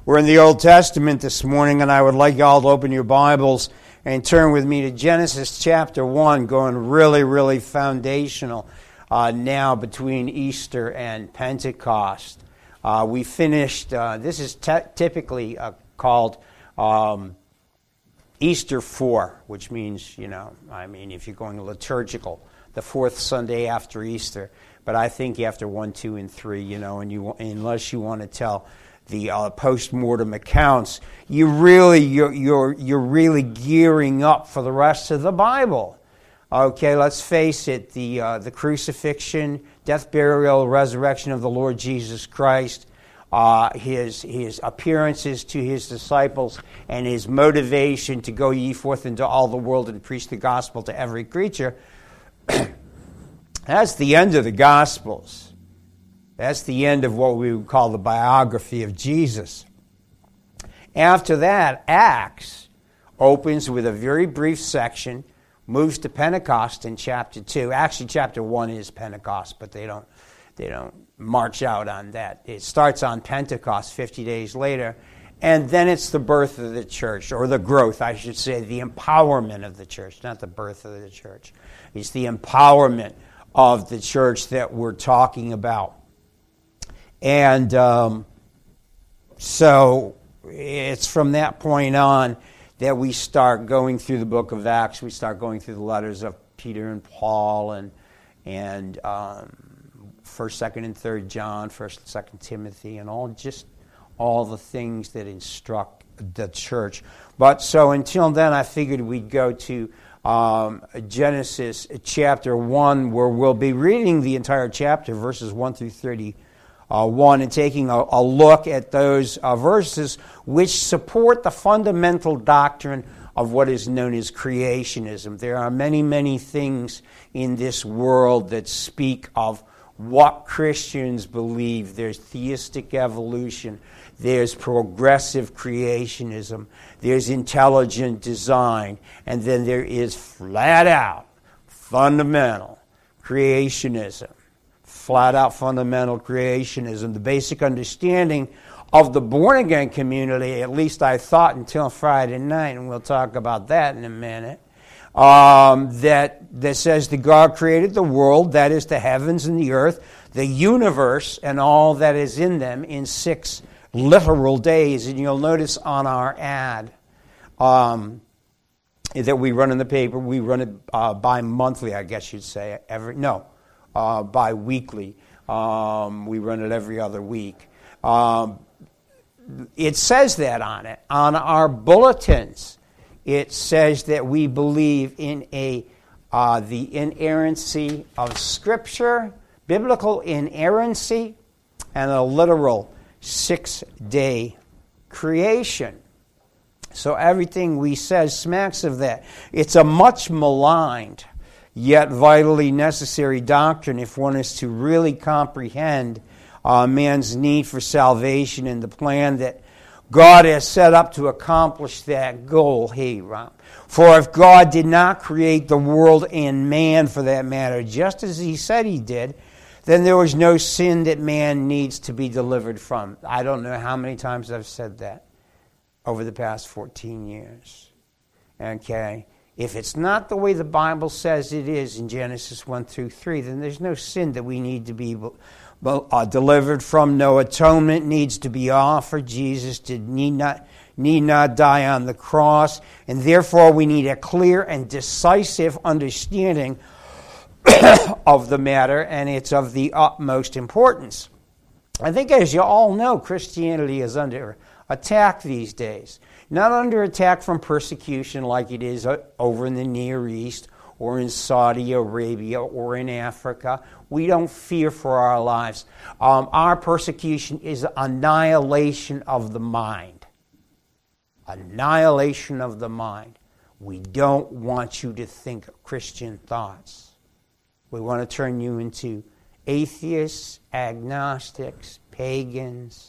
We're in the Old Testament this morning, and I would like y'all to open your Bibles and turn with me to Genesis chapter 1, going really foundational now between Easter and Pentecost. We finished, this is typically called Easter 4, which means, if you're going liturgical, the fourth Sunday after Easter. But I think after 1, 2, and 3, unless you want to tell the post-mortem accounts, you're really gearing up for the rest of the Bible. Okay, let's face it, the crucifixion, death, burial, resurrection of the Lord Jesus Christ, his appearances to his disciples, and his motivation to go ye forth into all the world and preach the gospel to every creature. That's the end of the Gospels. That's the end of what we would call the biography of Jesus. After that, Acts opens with a very brief section, moves to Pentecost in chapter 2. Actually, chapter 1 is Pentecost, but they don't march out on that. It starts on Pentecost 50 days later, and then it's the birth of the church, or the growth, I should say, the empowerment of the church, not the birth of the church. It's the empowerment of the church that we're talking about. And so it's from that point on that we start going through the book of Acts. We start going through the letters of Peter and Paul and 1st, 2nd, and 3rd John, 1st and 2nd Timothy, and all the things that instruct the church. But so until then, I figured we'd go to Genesis chapter 1, where we'll be reading the entire chapter, verses 1 through 31, and taking a look at those verses which support the fundamental doctrine of what is known as creationism. There are many things in this world that speak of what Christians believe. There's theistic evolution, there's progressive creationism, there's intelligent design, and then there is flat out fundamental creationism. Flat out fundamental creationism, the basic understanding of the born-again community, at least I thought until Friday night, and we'll talk about that in a minute, that says that God created the world, that is the heavens and the earth, the universe, and all that is in them in 6 literal days. And you'll notice on our ad that we run in the paper, we run it bi-monthly, I guess you'd say, bi-weekly. We run it every other week. It says that on it. On our bulletins, it says that we believe in the inerrancy of Scripture, biblical inerrancy, and a literal 6-day creation. So everything we say smacks of that. It's a much maligned, yet vitally necessary doctrine if one is to really comprehend man's need for salvation and the plan that God has set up to accomplish that goal. For if God did not create the world and man, for that matter, just as he said he did, then there was no sin that man needs to be delivered from. I don't know how many times I've said that over the past 14 years. Okay? If it's not the way the Bible says it is in Genesis 1 through 3, then there's no sin that we need to be delivered from. No atonement needs to be offered. Jesus need not die on the cross. And therefore, we need a clear and decisive understanding of the matter, and it's of the utmost importance. I think, as you all know, Christianity is under attack these days. Not under attack from persecution like it is over in the Near East or in Saudi Arabia or in Africa. We don't fear for our lives. Our persecution is annihilation of the mind. Annihilation of the mind. We don't want you to think Christian thoughts. We want to turn you into atheists, agnostics, pagans,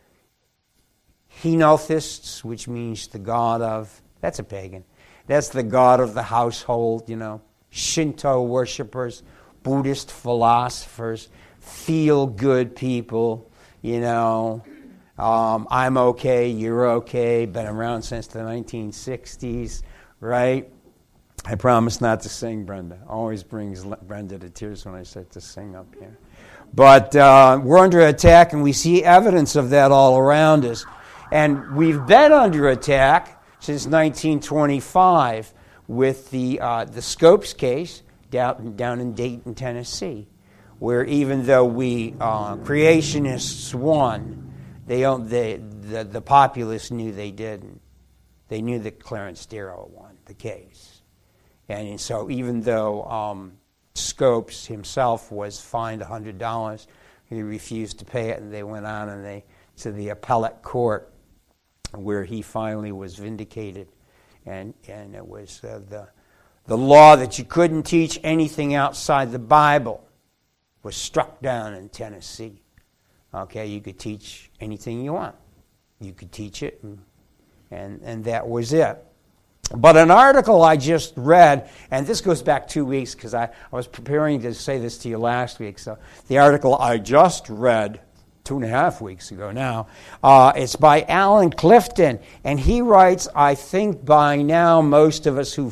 henotheists, which means the god of, that's a pagan. That's the god of the household, Shinto worshipers, Buddhist philosophers, feel-good people, I'm okay, you're okay, been around since the 1960s, right? I promise not to sing, Brenda. Always brings Brenda to tears when I start to sing up here. But we're under attack, and we see evidence of that all around us. And we've been under attack since 1925 with the Scopes case down in Dayton, Tennessee, where even though we creationists won, the populace knew they didn't. They knew that Clarence Darrow won the case. And so even though Scopes himself was fined $100, he refused to pay it, and they went on to the appellate court, where he finally was vindicated. And it was the law that you couldn't teach anything outside the Bible was struck down in Tennessee. Okay, you could teach anything you want. You could teach it, and that was it. But an article I just read, and this goes back 2 weeks because I was preparing to say this to you last week. So the article I just read 2.5 weeks ago now, it's by Alan Clifton, and he writes, I think by now most of you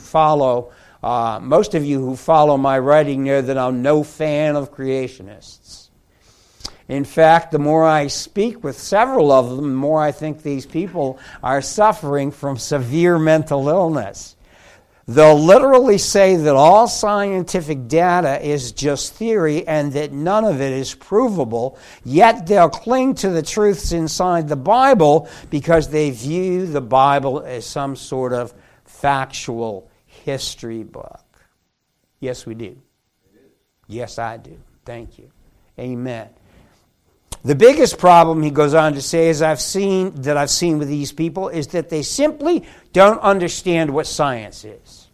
who follow my writing know that I'm no fan of creationists. In fact, the more I speak with several of them, the more I think these people are suffering from severe mental illness. They'll literally say that all scientific data is just theory and that none of it is provable, yet they'll cling to the truths inside the Bible because they view the Bible as some sort of factual history book. Yes, we do. Yes, I do. Thank you. Amen. The biggest problem, he goes on to say, I've seen with these people is that they simply don't understand what science is.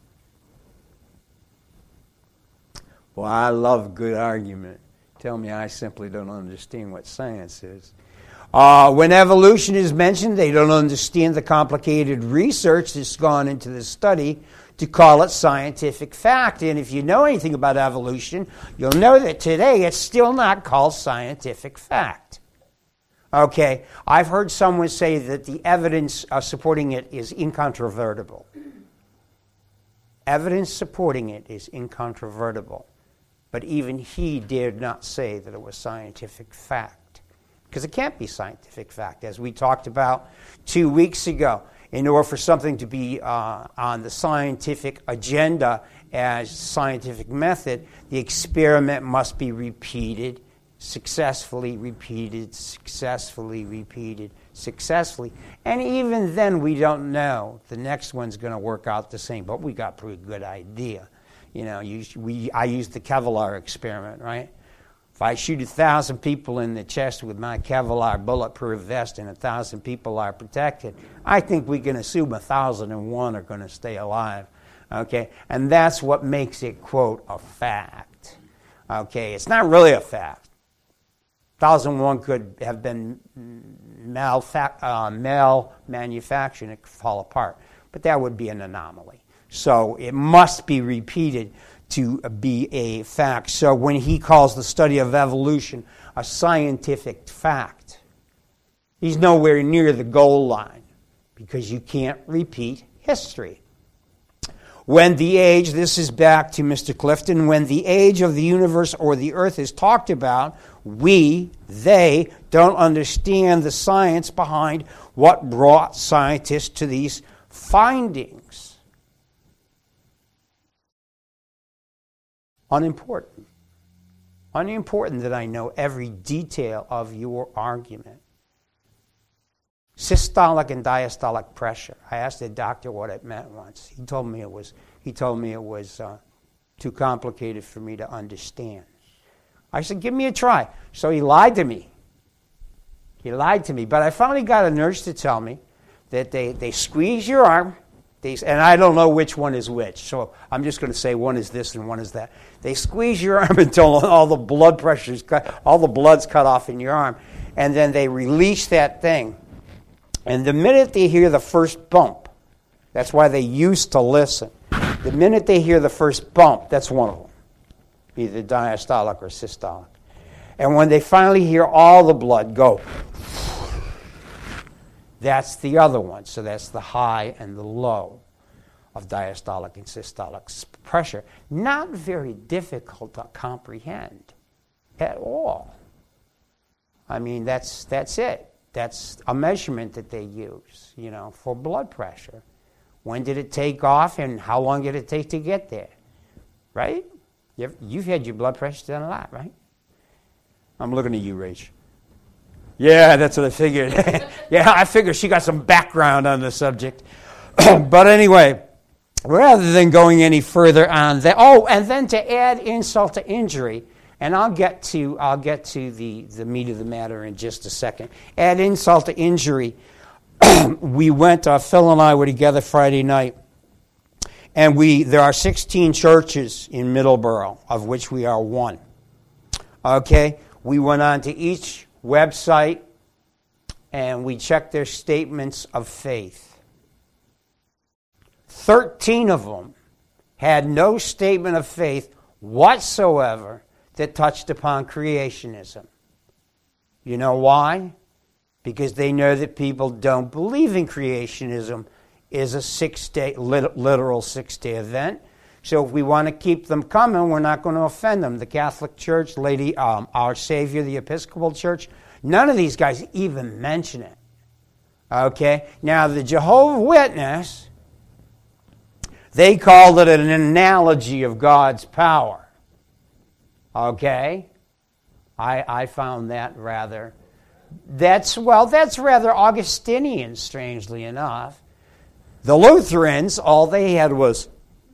Well, I love a good argument. Tell me I simply don't understand what science is. When evolution is mentioned, they don't understand the complicated research that's gone into the study to call it scientific fact. And if you know anything about evolution, you'll know that today it's still not called scientific fact. Okay, I've heard someone say that the evidence supporting it is incontrovertible. Evidence supporting it is incontrovertible. But even he dared not say that it was scientific fact. Because it can't be scientific fact. As we talked about 2 weeks ago, in order for something to be on the scientific agenda as scientific method, the experiment must be repeated, successfully repeated, successfully repeated, successfully. And even then, we don't know. The next one's going to work out the same, but we got a pretty good idea. You know, I used the Kevlar experiment, right? If I shoot 1,000 people in the chest with my Kevlar bulletproof vest and 1,000 people are protected, I think we can assume 1,001 are going to stay alive. Okay? And that's what makes it, quote, a fact. Okay? It's not really a fact. 1,001 could have been manufactured and it could fall apart. But that would be an anomaly. So it must be repeated to be a fact. So when he calls the study of evolution a scientific fact, he's nowhere near the goal line because you can't repeat history. When the age, this is back to Mr. Clifton, when the age of the universe or the earth is talked about, they don't understand the science behind what brought scientists to these findings. Unimportant. Unimportant that I know every detail of your argument. Systolic and diastolic pressure. I asked the doctor what it meant once. He told me it was too complicated for me to understand. I said, give me a try. So he lied to me. But I finally got a nurse to tell me that they squeeze your arm, and I don't know which one is which, so I'm just going to say one is this and one is that. They squeeze your arm until all the blood pressure's cut, all the blood's cut off in your arm, and then they release that thing. And the minute they hear the first bump, that's why they used to listen. The minute they hear the first bump, that's one of them, either diastolic or systolic. And when they finally hear all the blood go, That's the other one. So that's the high and the low of diastolic and systolic pressure. Not very difficult to comprehend at all. I mean, that's it. That's a measurement that they use, for blood pressure. When did it take off, and how long did it take to get there? Right? You've had your blood pressure done a lot, right? I'm looking at you, Rach. Yeah, that's what I figured. Yeah, I figured she got some background on the subject. But anyway, rather than going any further on that, and then to add insult to injury, and I'll get to the meat of the matter in just a second. Add insult to injury. We went. Phil and I were together Friday night, and there are 16 churches in Middleborough, of which we are one. Okay, we went on to each website, and we checked their statements of faith. 13 of them had no statement of faith whatsoever that touched upon creationism. You know why? Because they know that people don't believe in creationism is a 6-day, literal 6-day event. So if we want to keep them coming, we're not going to offend them. The Catholic Church, Our Savior, the Episcopal Church, none of these guys even mention it. Okay? Now, the Jehovah's Witness, they called it an analogy of God's power. Okay? I found that rather... That's rather Augustinian, strangely enough. The Lutherans, all they had was...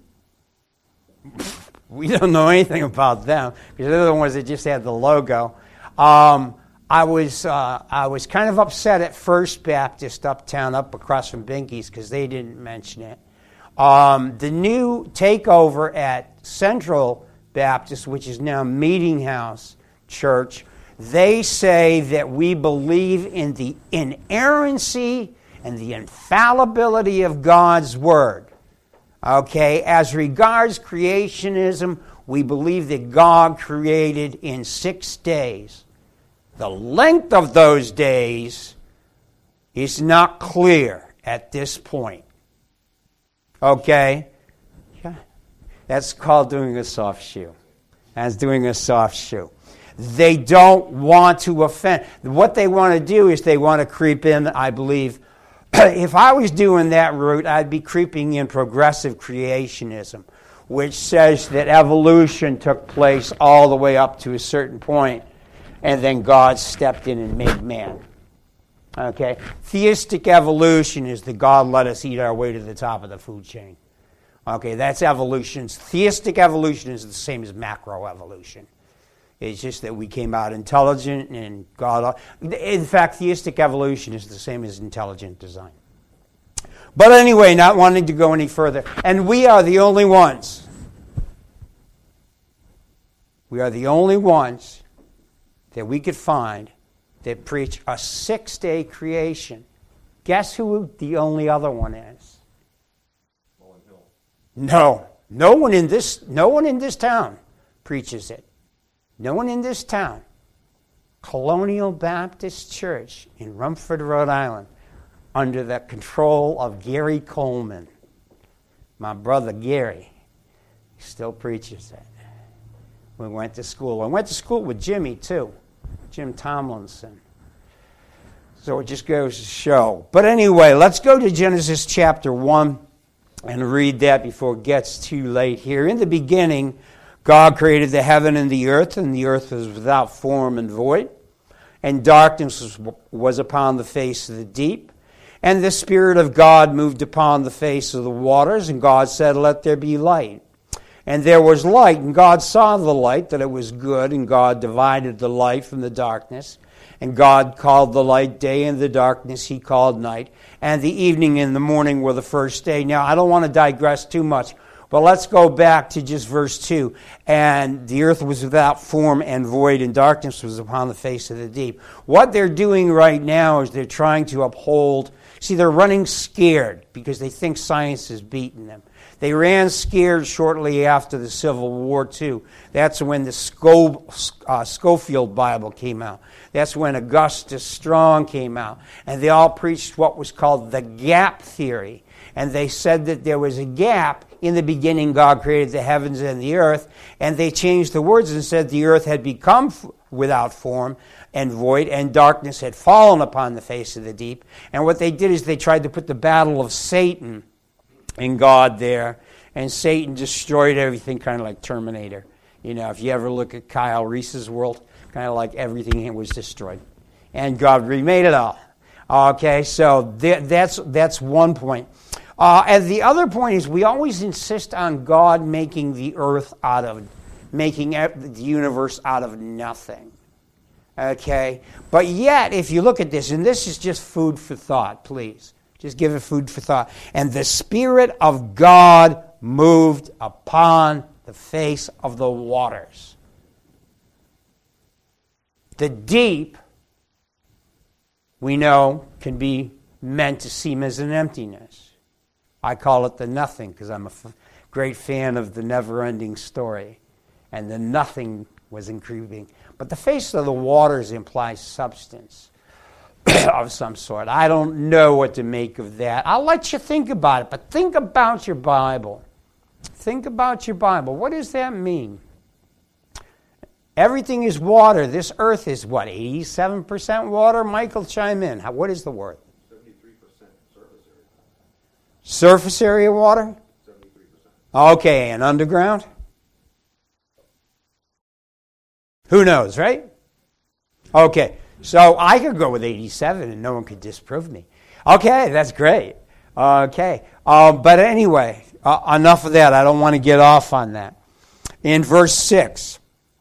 We don't know anything about them, because they're the ones that just had the logo. I was kind of upset at First Baptist uptown, up across from Binky's, because they didn't mention it. The new takeover at Central Baptist, which is now Meeting House Church, they say that we believe in the inerrancy and the infallibility of God's Word. Okay, as regards creationism, we believe that God created in 6 days. The length of those days is not clear at this point. Okay? Yeah. That's called doing a soft shoe. That's doing a soft shoe. They don't want to offend. What they want to do is they want to creep in, I believe. If I was doing that route, I'd be creeping in progressive creationism, which says that evolution took place all the way up to a certain point, and then God stepped in and made man. Okay? Theistic evolution is that God let us eat our way to the top of the food chain. Okay, that's evolution. Theistic evolution is the same as macroevolution. It's just that we came out intelligent and God... In fact, theistic evolution is the same as intelligent design. But anyway, not wanting to go any further. And we are the only ones. We are the only ones that we could find that preach a 6-day creation. Guess who the only other one is? No. No one in this town preaches it. No one in this town. Colonial Baptist Church in Rumford, Rhode Island, under the control of Gary Coleman. My brother Gary still preaches it. We went to school. I went to school with Jimmy, too. Jim Tomlinson. So it just goes to show. But anyway, let's go to Genesis chapter 1 and read that before it gets too late here. In the beginning, God created the heaven and the earth was without form and void, and darkness was upon the face of the deep. And the Spirit of God moved upon the face of the waters, and God said, "Let there be light." And there was light, and God saw the light, that it was good, and God divided the light from the darkness. And God called the light day, and the darkness He called night. And the evening and the morning were the first day. Now, I don't want to digress too much, but let's go back to just verse 2. And the earth was without form and void, and darkness was upon the face of the deep. What they're doing right now is they're trying to uphold See, they're running scared because they think science has beaten them. They ran scared shortly after the Civil War, too. That's when the Schofield Bible came out. That's when Augustus Strong came out. And they all preached what was called the gap theory. And they said that there was a gap. In the beginning, God created the heavens and the earth. And they changed the words and said the earth had become without form and void, and darkness had fallen upon the face of the deep. And what they did is they tried to put the battle of Satan and God there, and Satan destroyed everything, kind of like Terminator. You know, if you ever look at Kyle Reese's world, kind of like everything was destroyed. And God remade it all. Okay, so that's one point. And the other point is we always insist on God making the earth making the universe out of nothing. Okay? But yet, if you look at this, and this is just food for thought, please. Just give it food for thought. And the Spirit of God moved upon the face of the waters. The deep, we know, can be meant to seem as an emptiness. I call it the nothing because I'm a great fan of the never-ending story. And the nothing was increasing. But the face of the waters implies substance of some sort. I don't know what to make of that. I'll let you think about it, but think about your Bible. Think about your Bible. What does that mean? Everything is water. This earth is what, 87% water? Michael, chime in. What is the word? 73% surface area. Surface area water? 73%. Okay, and underground? Who knows, right? Okay, so I could go with 87 and no one could disprove me. Okay, that's great. Okay, but anyway, enough of that. I don't want to get off on that. In verse 6,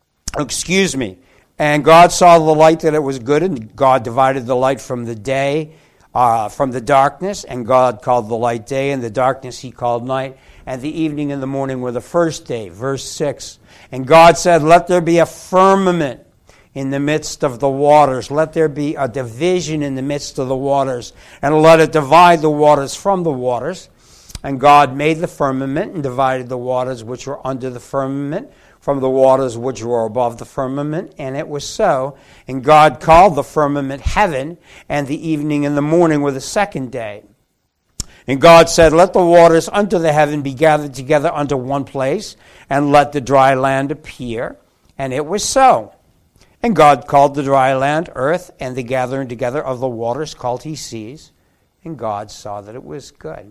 and God saw the light that it was good, and God divided the light from the day, from the darkness, and God called the light day, and the darkness he called night, and the evening and the morning were the first day. Verse 6, and God said, let there be a firmament in the midst of the waters. Let there be a division in the midst of the waters, and let it divide the waters from the waters. And God made the firmament and divided the waters which were under the firmament from the waters which were above the firmament, and it was so. And God called the firmament heaven, and the evening and the morning were the second day. And God said, let the waters under the heaven be gathered together unto one place, and let the dry land appear. And it was so. And God called the dry land earth, and the gathering together of the waters called he seas. And God saw that it was good.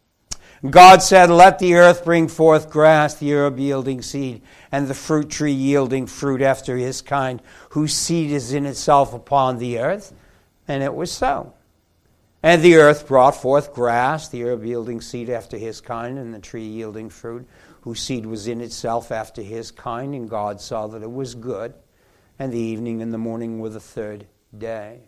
God said, let the earth bring forth grass, the herb yielding seed, and the fruit tree yielding fruit after his kind, whose seed is in itself upon the earth. And it was so. And the earth brought forth grass, the herb yielding seed after his kind, and the tree yielding fruit, whose seed was in itself after his kind. And God saw that it was good. And the evening and the morning were the third day.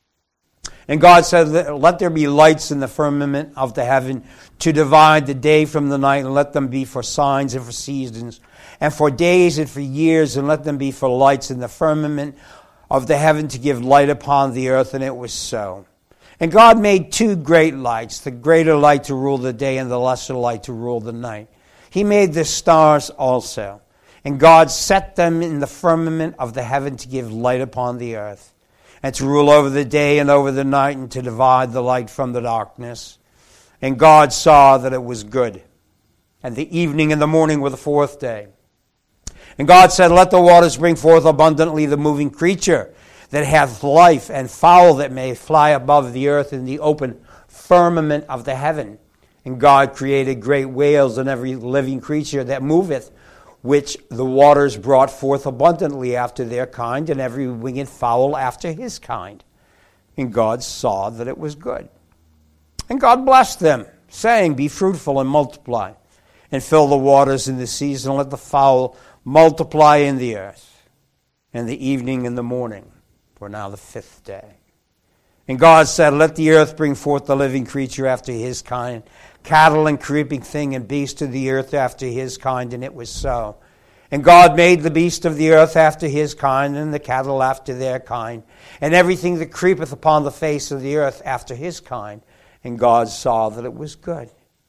And God said, let there be lights in the firmament of the heaven to divide the day from the night, and let them be for signs and for seasons, and for days and for years, and let them be for lights in the firmament of the heaven to give light upon the earth. And it was so. And God made two great lights, the greater light to rule the day and the lesser light to rule the night. He made the stars also. And God set them in the firmament of the heaven to give light upon the earth, and to rule over the day and over the night, and to divide the light from the darkness. And God saw that it was good. And the evening and the morning were the fourth day. And God said, let the waters bring forth abundantly the moving creature that hath life, and fowl that may fly above the earth in the open firmament of the heaven. And God created great whales and every living creature that moveth, which the waters brought forth abundantly after their kind, and every winged fowl after his kind. And God saw that it was good. And God blessed them, saying, be fruitful and multiply, and fill the waters in the seas, and let the fowl multiply in the earth. And the evening and the morning were now the fifth day. And God said, let the earth bring forth the living creature after his kind, cattle and creeping thing and beast of the earth after his kind. And it was so. And God made the beast of the earth after his kind, and the cattle after their kind, and everything that creepeth upon the face of the earth after his kind. And God saw that it was good.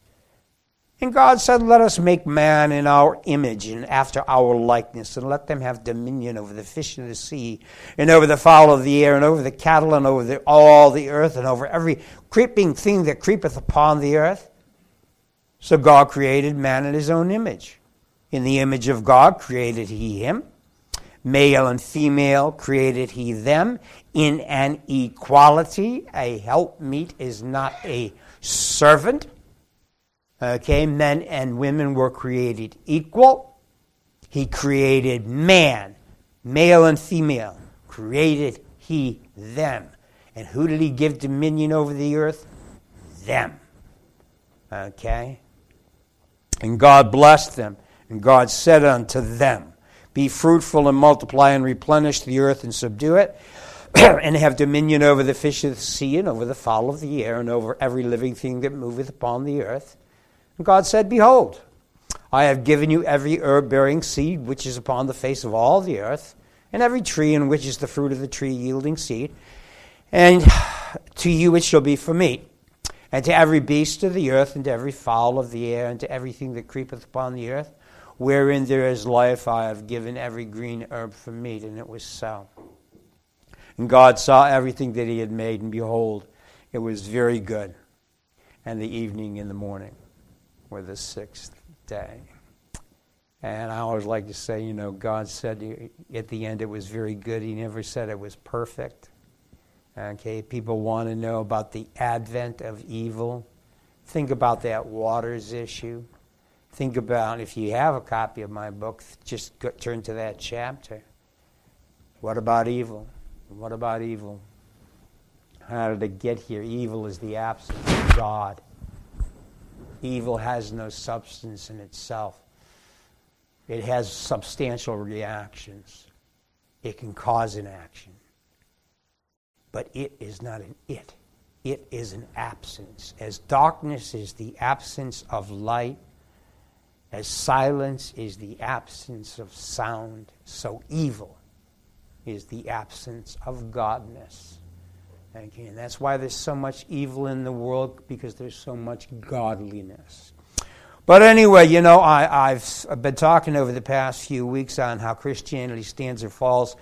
And God said, let us make man in our image and after our likeness, and let them have dominion over the fish of the sea, and over the fowl of the air, and over the cattle, and over all the earth, and over every creeping thing that creepeth upon the earth. So God created man in his own image. In the image of God created he him. Male and female created he them in an equality. A helpmeet is not a servant. Okay, men and women were created equal. He created man, male and female. Created he them. And who did he give dominion over the earth? Them. Okay? And God blessed them. And God said unto them, be fruitful and multiply and replenish the earth and subdue it, and have dominion over the fish of the sea and over the fowl of the air and over every living thing that moveth upon the earth. And God said, behold, I have given you every herb-bearing seed which is upon the face of all the earth, and every tree in which is the fruit of the tree yielding seed. And to you it shall be for meat, and to every beast of the earth, and to every fowl of the air, and to everything that creepeth upon the earth, wherein there is life, I have given every green herb for meat. And it was so. And God saw everything that he had made, and behold, it was very good. And the evening and the morning were the sixth day. And I always like to say, God said at the end it was very good. He never said it was perfect. Okay, people want to know about the advent of evil. Think about that waters issue. Think about, if you have a copy of my book, just turn to that chapter. What about evil? What about evil? How did it get here? Evil is the absence of God. Evil has no substance in itself. It has substantial reactions. It can cause an action. But it is not an it. It is an absence. As darkness is the absence of light, as silence is the absence of sound, so evil is the absence of godness. Okay, and that's why there's so much evil in the world, because there's so much godliness. But anyway, I've been talking over the past few weeks on how Christianity stands or falls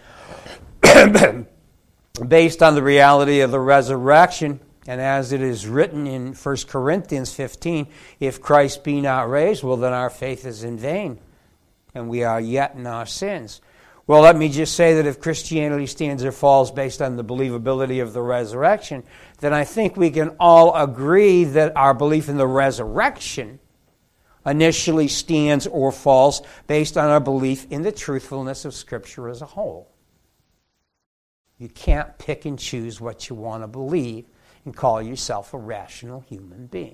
based on the reality of the resurrection. And as it is written in 1 Corinthians 15, if Christ be not raised, well, then our faith is in vain, and we are yet in our sins. Well, let me just say that if Christianity stands or falls based on the believability of the resurrection, then I think we can all agree that our belief in the resurrection initially stands or falls based on our belief in the truthfulness of Scripture as a whole. You can't pick and choose what you want to believe and call yourself a rational human being.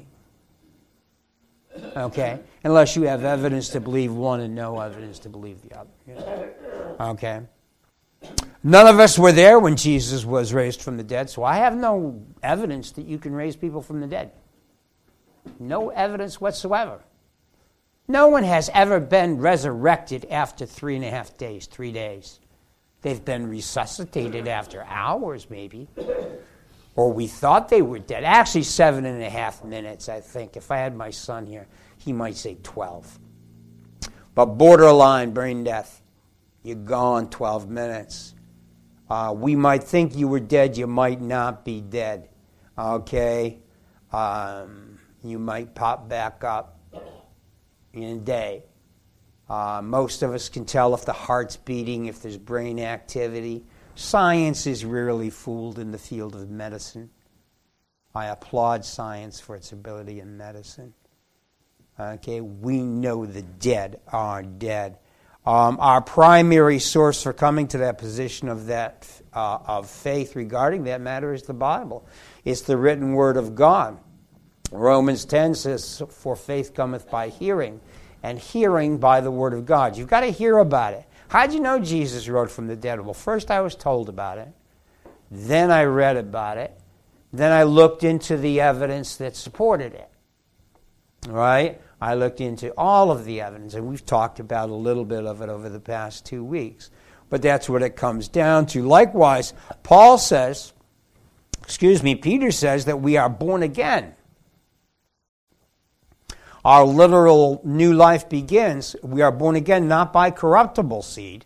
Okay? Unless you have evidence to believe one and no evidence to believe the other. Okay? None of us were there when Jesus was raised from the dead, so I have no evidence that you can raise people from the dead. No evidence whatsoever. No one has ever been resurrected after 3.5 days, 3 days. They've been resuscitated after hours, maybe. Or we thought they were dead. Actually, 7.5 minutes, I think. If I had my son here, he might say 12. But borderline brain death. You're gone 12 minutes. We might think you were dead. You might not be dead. Okay? You might pop back up in a day. Most of us can tell if the heart's beating, if there's brain activity. Science is rarely fooled in the field of medicine. I applaud science for its ability in medicine. Okay, we know the dead are dead. Our primary source for coming to that position of faith regarding that matter is the Bible. It's the written word of God. Romans 10 says, for faith cometh by hearing, and hearing by the word of God. You've got to hear about it. How'd you know Jesus rose from the dead? Well, first I was told about it. Then I read about it. Then I looked into the evidence that supported it. Right? I looked into all of the evidence, and we've talked about a little bit of it over the past 2 weeks. But that's what it comes down to. Likewise, Paul says Peter says that we are born again. Our literal new life begins. We are born again not by corruptible seed,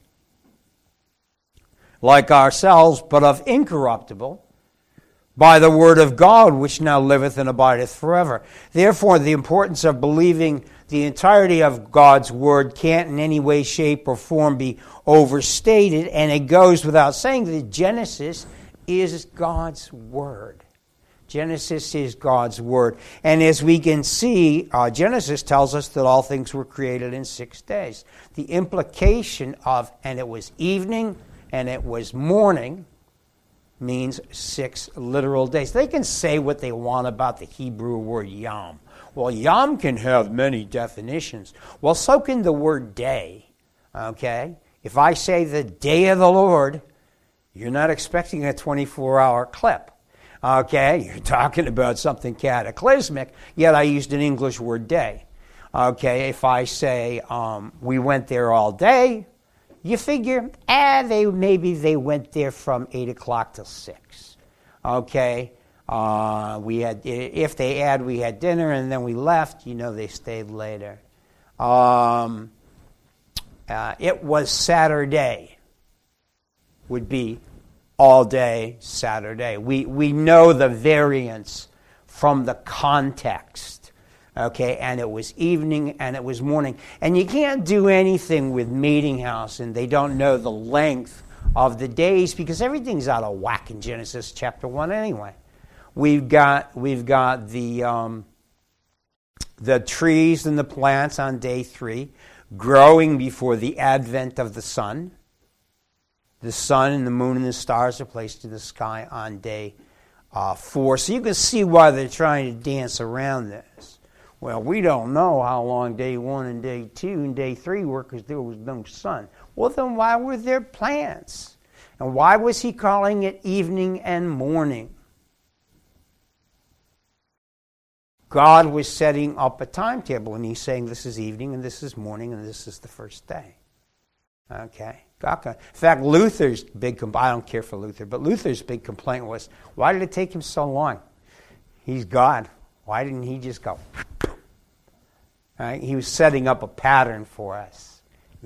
like ourselves, but of incorruptible, by the word of God, which now liveth and abideth forever. Therefore, the importance of believing the entirety of God's word can't in any way, shape, or form be overstated, and it goes without saying that Genesis is God's word. Genesis is God's word. And as we can see, Genesis tells us that all things were created in 6 days. The implication of, and it was evening and it was morning, means 6 literal days. They can say what they want about the Hebrew word yom. Well, yom can have many definitions. Well, so can the word day. Okay? If I say the day of the Lord, you're not expecting a 24-hour clip. Okay? You're talking about something cataclysmic, yet I used an English word day. Okay? If I say we went there all day, you figure, maybe they went there from 8 o'clock till 6. Okay? We had, if they add, we had dinner and then we left, they stayed later. It was Saturday, would be all day Saturday. We know the variance from the context, okay? And it was evening and it was morning. And you can't do anything with Meeting House and they don't know the length of the days because everything's out of whack in Genesis chapter 1 anyway. We've got the trees and the plants on day 3 growing before the advent of the sun. The sun and the moon and the stars are placed in the sky on day 4. So you can see why they're trying to dance around this. Well, we don't know how long day 1 and day 2 and day 3 were because there was no sun. Well, then why were there plants? And why was he calling it evening and morning? God was setting up a timetable, and he's saying this is evening, and this is morning, and this is the first day. Okay? In fact, Luther's big complaint, I don't care for Luther, but Luther's big complaint was, why did it take him so long? He's God. Why didn't he just go? Right? He was setting up a pattern for us.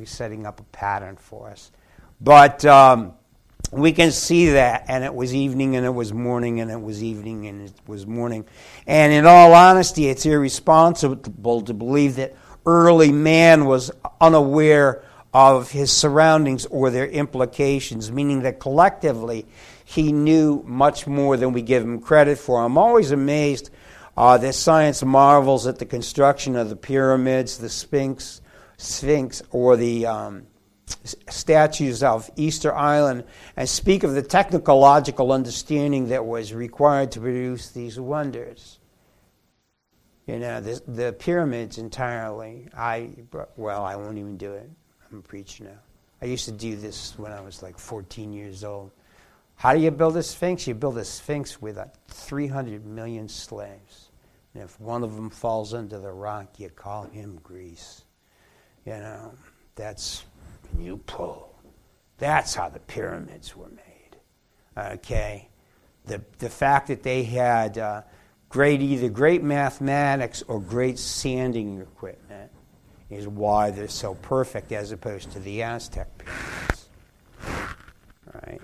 But we can see that, and it was evening, and it was morning, and it was evening, and it was morning. And in all honesty, it's irresponsible to believe that early man was unaware of his surroundings or their implications, meaning that collectively he knew much more than we give him credit for. I'm always amazed that science marvels at the construction of the pyramids, the Sphinx, or the statues of Easter Island, and speak of the technological understanding that was required to produce these wonders. The pyramids entirely, I won't even do it. I'm a preacher now. I used to do this when I was like 14 years old. How do you build a Sphinx? You build a Sphinx with 300 million slaves. And if one of them falls into the rock, you call him grease. That's you pull. That's how the pyramids were made. Okay? The fact that they had either great mathematics or great sanding equipment is why they're so perfect as opposed to the Aztec pyramids. Right?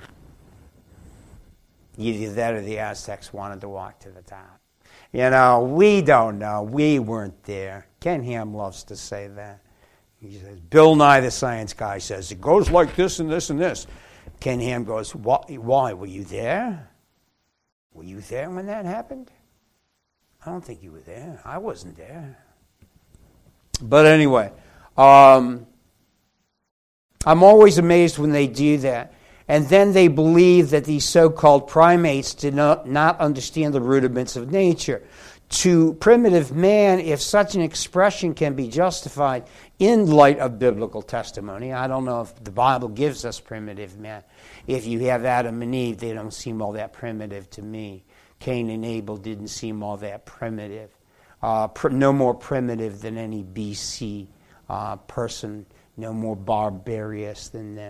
Either that or the Aztecs wanted to walk to the top. We don't know. We weren't there. Ken Ham loves to say that. He says, Bill Nye the Science Guy says, it goes like this and this and this. Ken Ham goes, why? Were you there? Were you there when that happened? I don't think you were there. I wasn't there. But anyway, I'm always amazed when they do that. And then they believe that these so-called primates did not understand the rudiments of nature. To primitive man, if such an expression can be justified in light of biblical testimony, I don't know if the Bible gives us primitive man. If you have Adam and Eve, they don't seem all that primitive to me. Cain and Abel didn't seem all that primitive. No more primitive than any BC person, no more barbarous than them.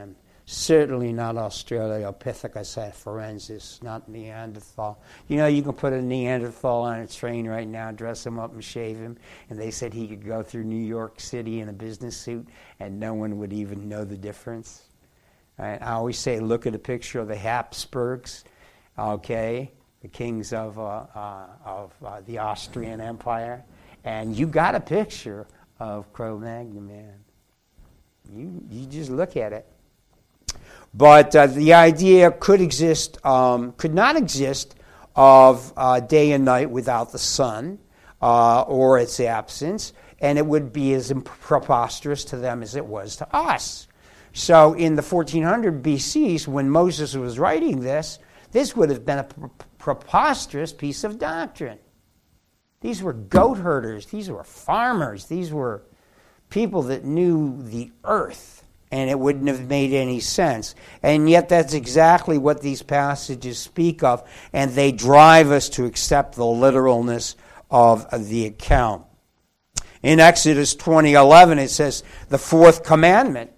Certainly not Australopithecus afarensis, not Neanderthal. You know, you can put a Neanderthal on a train right now, dress him up and shave him, and they said he could go through New York City in a business suit and no one would even know the difference. Right? I always say, look at a picture of the Habsburgs, okay, the kings of the Austrian Empire, and you got a picture of Cro-Magnon man. You just look at it. But the idea could not exist of day and night without the sun or its absence, and it would be as preposterous to them as it was to us. So in the 1400 BCs, when Moses was writing this would have been a preposterous piece of doctrine. These were goat herders. These were farmers. These were people that knew the earth. And it wouldn't have made any sense. And yet that's exactly what these passages speak of, and they drive us to accept the literalness of the account. In Exodus 20:11, it says, the fourth commandment,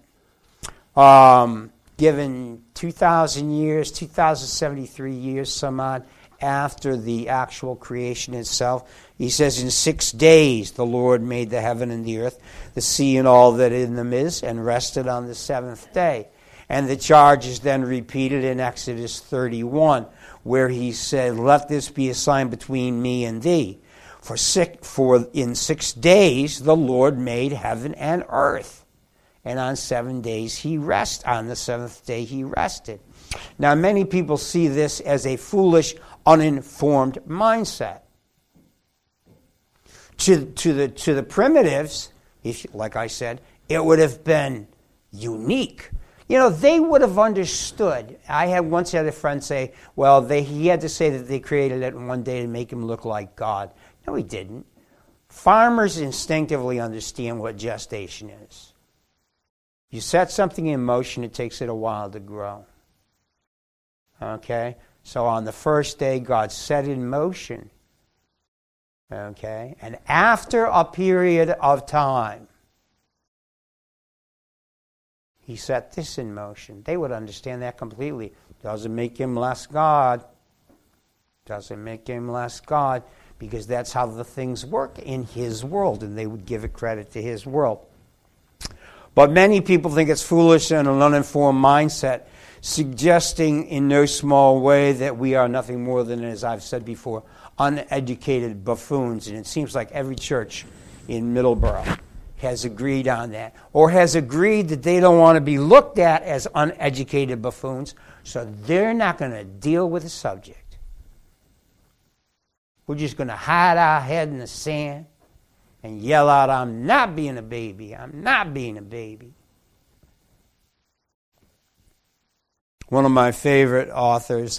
given 2,000 years, 2,073 years, some odd, after the actual creation itself. He says, in 6 days the Lord made the heaven and the earth, the sea and all that in them is, and rested on the seventh day. And the charge is then repeated in Exodus 31, where he said, let this be a sign between me and thee. For in 6 days the Lord made heaven and earth. And on 7 days he rested. On the seventh day he rested. Now many people see this as a foolish, uninformed mindset. To the primitives, like I said, it would have been unique. You know, they would have understood. I once had a friend say, well, he had to say that they created it in one day to make him look like God. No, he didn't. Farmers instinctively understand what gestation is. You set something in motion, it takes it a while to grow. Okay? So on the first day, God set in motion. Okay? And after a period of time, he set this in motion. They would understand that completely. Doesn't make him less God. Doesn't make him less God, because that's how the things work in his world, and they would give it credit to his world. But many people think it's foolish and an uninformed mindset, suggesting in no small way that we are nothing more than, as I've said before, uneducated buffoons. And it seems like every church in Middleborough has agreed on that, or has agreed that they don't want to be looked at as uneducated buffoons, so they're not going to deal with the subject. We're just going to hide our head in the sand and yell out, I'm not being a baby, I'm not being a baby. One of my favorite authors,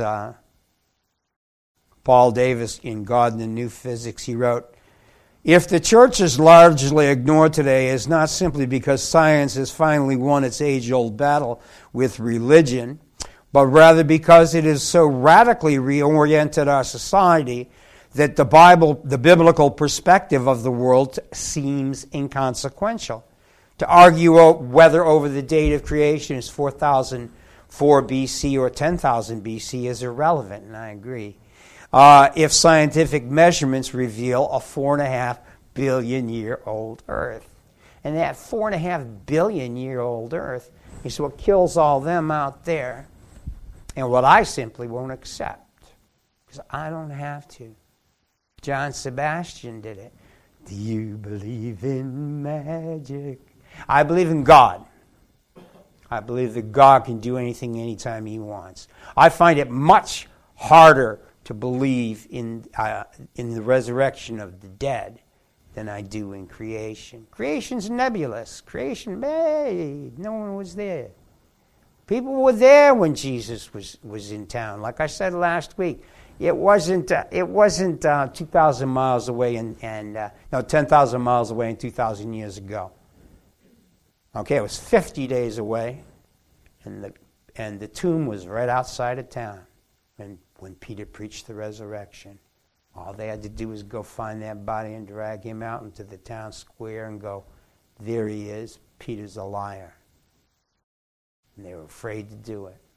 Paul Davis, in God and the New Physics, he wrote, if the church is largely ignored today, it's not simply because science has finally won its age-old battle with religion, but rather because it has so radically reoriented our society that the biblical perspective of the world seems inconsequential. To argue whether over the date of creation is 4004 BC or 10,000 BC is irrelevant, and I agree. If scientific measurements reveal a 4.5 billion year old Earth. And that 4.5 billion year old Earth is what kills all them out there, and what I simply won't accept, because I don't have to. John Sebastian did it. Do you believe in magic? I believe in God. I believe that God can do anything anytime he wants. I find it much harder to believe in the resurrection of the dead than I do in creation. Creation's nebulous. Creation, hey, no one was there. People were there when Jesus was in town. Like I said last week, it wasn't 2,000 miles away and 10,000 miles away and 2,000 years ago. Okay, it was 50 days away, and the tomb was right outside of town. And when Peter preached the resurrection, all they had to do was go find that body and drag him out into the town square and go, there he is. Peter's a liar. And they were afraid to do it.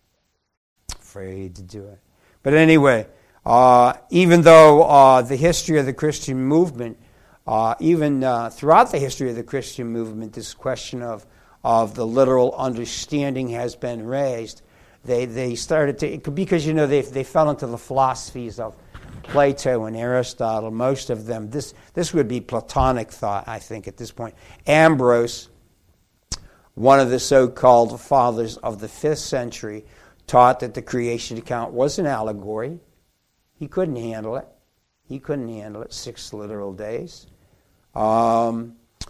But anyway, even though the history of the Christian movement, even throughout the history of the Christian movement, this question of the literal understanding has been raised, they started to, because they fell into the philosophies of Plato and Aristotle, most of them. This would be Platonic thought, I think, at this point. Ambrose, one of the so-called fathers of the 5th century, taught that the creation account was an allegory. He couldn't handle it. 6 literal days. A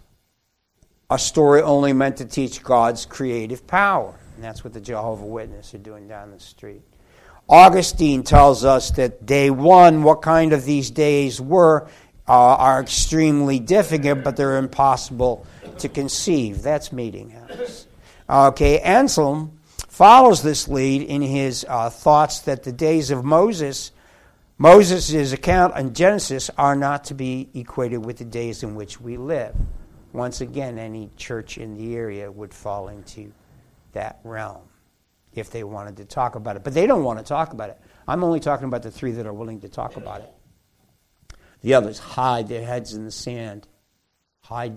story only meant to teach God's creative power. And that's what the Jehovah's Witnesses are doing down the street. Augustine tells us that day 1, what kind of these days were, are extremely difficult, but they're impossible to conceive. That's Meeting House. Okay, Anselm follows this lead in his thoughts that the days of Moses' account in Genesis are not to be equated with the days in which we live. Once again, any church in the area would fall into that realm if they wanted to talk about it. But they don't want to talk about it. I'm only talking about the 3 that are willing to talk about it. The others hide their heads in the sand. So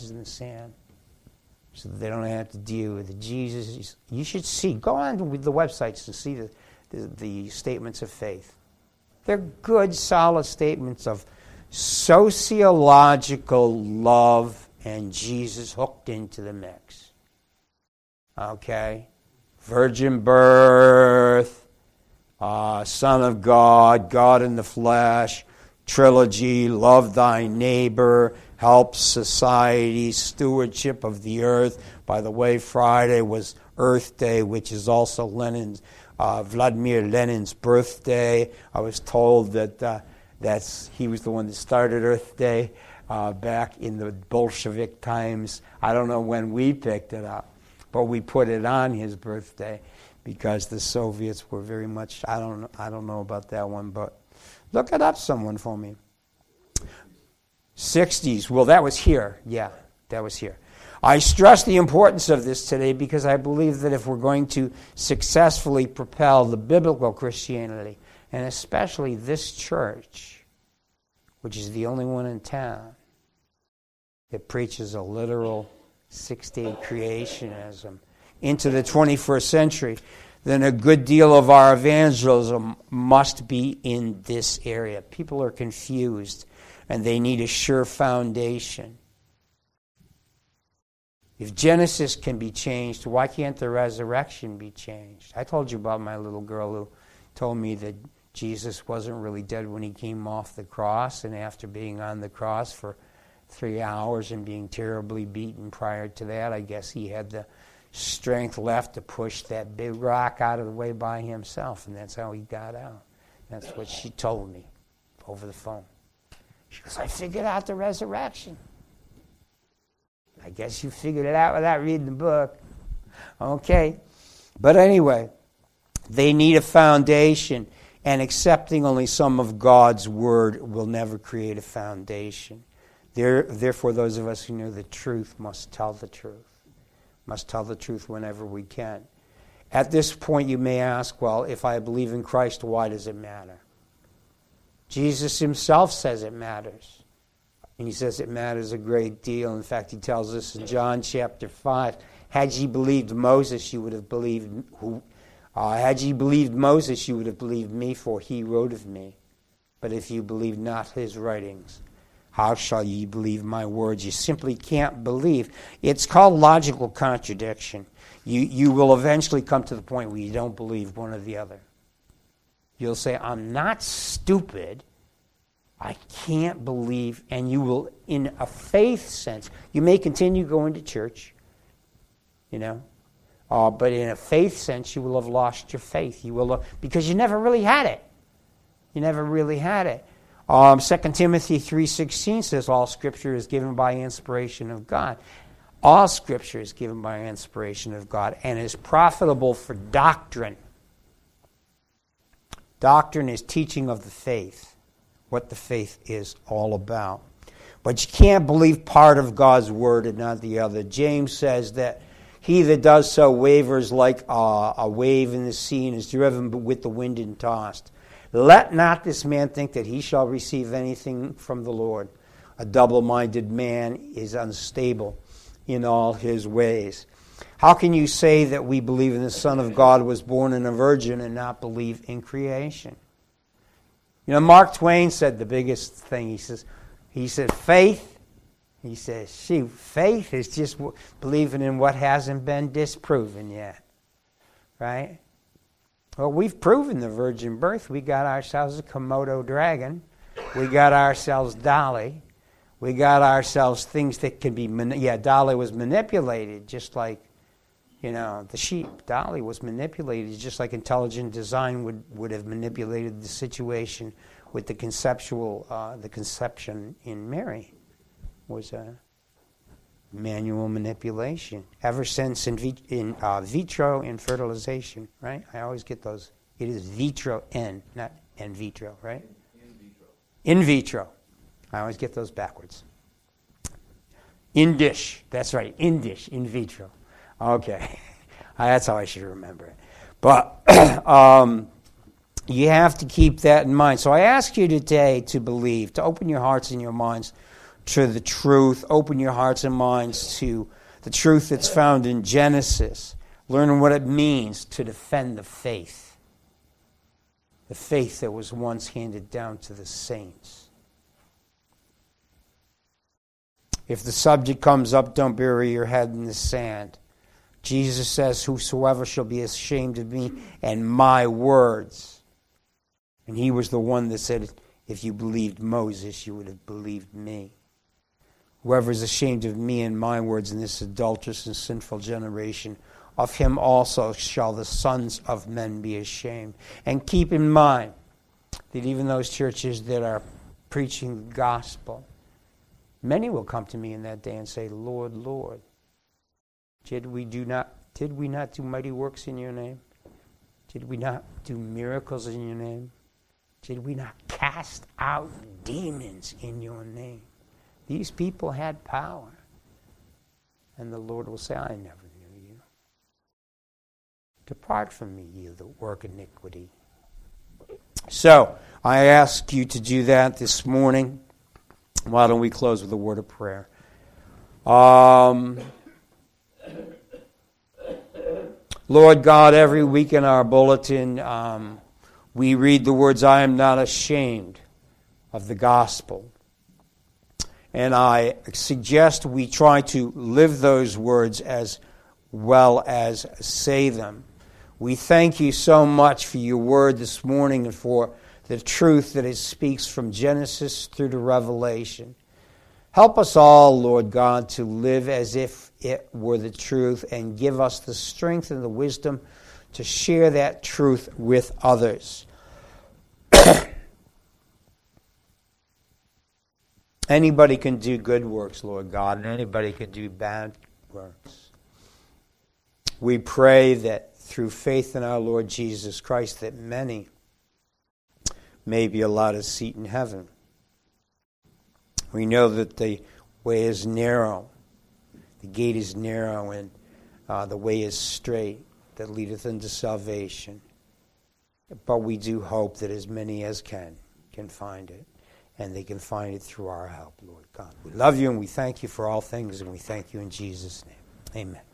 that they don't have to deal with it. Jesus, you should see. Go on with the websites and see the statements of faith. They're good, solid statements of sociological love and Jesus hooked into the mix. Okay? Virgin birth, Son of God, God in the flesh, trilogy, love thy neighbor, help society, stewardship of the earth. By the way, Friday was Earth Day, which is also Vladimir Lenin's birthday. I was told that he was the one that started Earth Day back in the Bolshevik times. I don't know when we picked it up, but we put it on his birthday because the Soviets were very much. I don't know about that one, but look it up, someone for me. 60s. Well, that was here. Yeah, that was here. I stress the importance of this today because I believe that if we're going to successfully propel the biblical Christianity, and especially this church, which is the only one in town that preaches a literal 6-day creationism, into the 21st century, then a good deal of our evangelism must be in this area. People are confused, and they need a sure foundation. If Genesis can be changed, why can't the resurrection be changed? I told you about my little girl who told me that Jesus wasn't really dead when he came off the cross, and after being on the cross for 3 hours and being terribly beaten prior to that, I guess he had the strength left to push that big rock out of the way by himself, and that's how he got out. That's what she told me over the phone. She goes, I figured out the resurrection. I guess you figured it out without reading the book. Okay. But anyway, they need a foundation, and accepting only some of God's word will never create a foundation. Therefore, those of us who know the truth must tell the truth. Must tell the truth whenever we can. At this point, you may ask, well, if I believe in Christ, why does it matter? Jesus himself says it matters. And he says it matters a great deal. In fact, he tells us in John chapter 5, had ye believed Moses, you would have believed had ye believed Moses, you would have believed me, for he wrote of me. But if you believe not his writings, how shall ye believe my words? You simply can't believe. It's called logical contradiction. You will eventually come to the point where you don't believe one or the other. You'll say, I'm not stupid. I can't believe. And you will, in a faith sense, you may continue going to church, but in a faith sense, you will have lost your faith. You will have, because you never really had it. You never really had it. 2 Timothy 3:16 says all Scripture is given by inspiration of God. All Scripture is given by inspiration of God and is profitable for doctrine. Doctrine is teaching of the faith, what the faith is all about. But you can't believe part of God's word and not the other. James says that He that does so wavers like a wave in the sea and is driven with the wind and tossed. Let not this man think that he shall receive anything from the Lord. A double-minded man is unstable in all his ways. How can you say that we believe in the Son of God was born in a virgin and not believe in creation? You know, Mark Twain said the biggest thing. He said, faith. He says, faith is just believing in what hasn't been disproven yet. Right? Well, we've proven the virgin birth. We got ourselves a Komodo dragon. We got ourselves Dolly. We got ourselves things that can be... Dolly was manipulated, just like, the sheep. Dolly was manipulated, just like intelligent design would have manipulated the situation with the conception in Mary. Was a manual manipulation ever since in vitro and fertilization, right? I always get those. It is vitro N, not in vitro, right? In vitro. In vitro. I always get those backwards. In dish. That's right. In dish. In vitro. Okay. That's how I should remember it. But you have to keep that in mind. So I ask you today to believe, to open your hearts and your minds to the truth. Open your hearts and minds to the truth that's found in Genesis. Learn what it means to defend the faith. The faith that was once handed down to the saints. If the subject comes up, don't bury your head in the sand. Jesus says, whosoever shall be ashamed of me and my words. And he was the one that said, if you believed Moses, you would have believed me. Whoever is ashamed of me and my words in this adulterous and sinful generation, of him also shall the sons of men be ashamed. And keep in mind that even those churches that are preaching the gospel, many will come to me in that day and say, Lord, Lord, did we not do mighty works in your name? Did we not do miracles in your name? Did we not cast out demons in your name? These people had power. And the Lord will say, I never knew you. Depart from me, you that work iniquity. So, I ask you to do that this morning. Why don't we close with a word of prayer? Lord God, every week in our bulletin, we read the words, I am not ashamed of the gospel. And I suggest we try to live those words as well as say them. We thank you so much for your word this morning and for the truth that it speaks from Genesis through to Revelation. Help us all, Lord God, to live as if it were the truth and give us the strength and the wisdom to share that truth with others. Anybody can do good works, Lord God, and anybody can do bad works. We pray that through faith in our Lord Jesus Christ that many may be allowed a seat in heaven. We know that the way is narrow, the gate is narrow, and the way is straight that leadeth unto salvation. But we do hope that as many as can find it. And they can find it through our help, Lord God. We love you and we thank you for all things, and we thank you in Jesus' name. Amen.